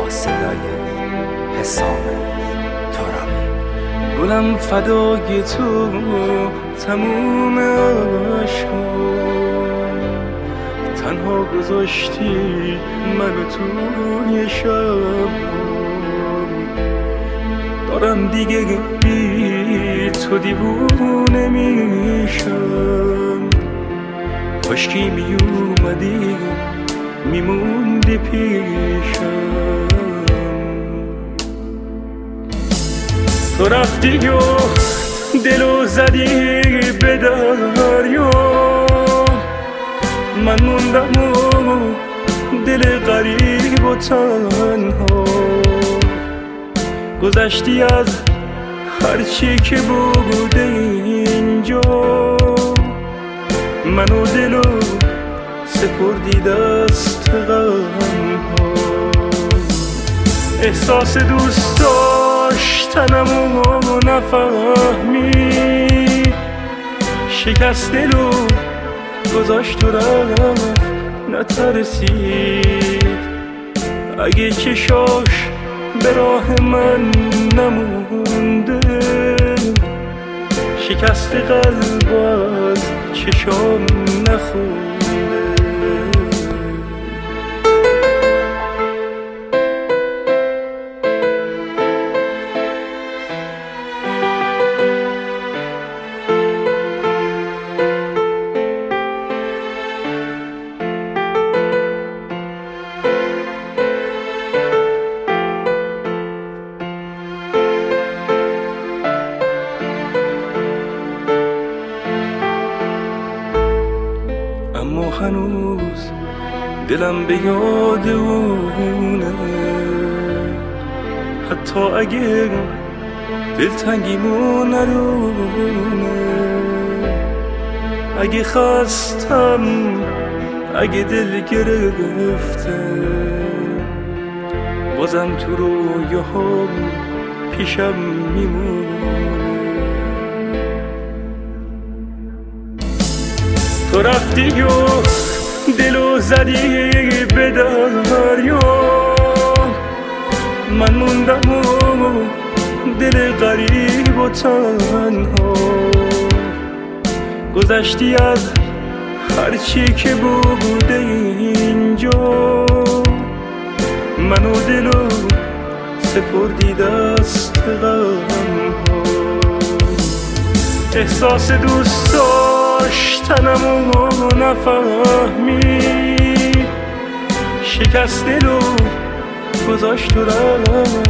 با صدای حسام ترابی. گلم فدای تو تموم عشقم، تنها گذاشتی منو توی شب. دارم دیگه بی تو دیوونه میشم، کاشکی میومدی میموندی پیشم. تو رفتی و دلو زدی به دریا، من موندم و دل غریب و تنها. گذشتی از هرچی که بوده اینجا، منو دلو سپردی دست غمها. احساس دوست داشتنمو نفهمی، شکست دلو گذاشت و رفت نترسید. اگه چشاش به راه من نمونده، شکست قلب از چشام نخونده. اما هنوز دلم به یاد اونه، حتی اگه دلتنگیمو ندونه. اگه خستم، اگه دل گرفته، بازم تو رویاهام پیشم میمونه. تو رفتی و دلو زدی به دریا، من موندم و دل غریب و تنها. گذشتی از هرچی که بوده اینجا، منو دلو سپردی دست غمها. احساس دوست داشتنمو نفهمی، شکست دلو گذاشت و رفت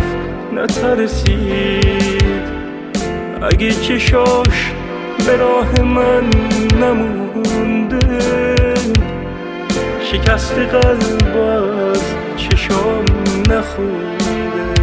نترسید. اگه چشاش به راه من نمونده، شکست قلب از چشام نخونده.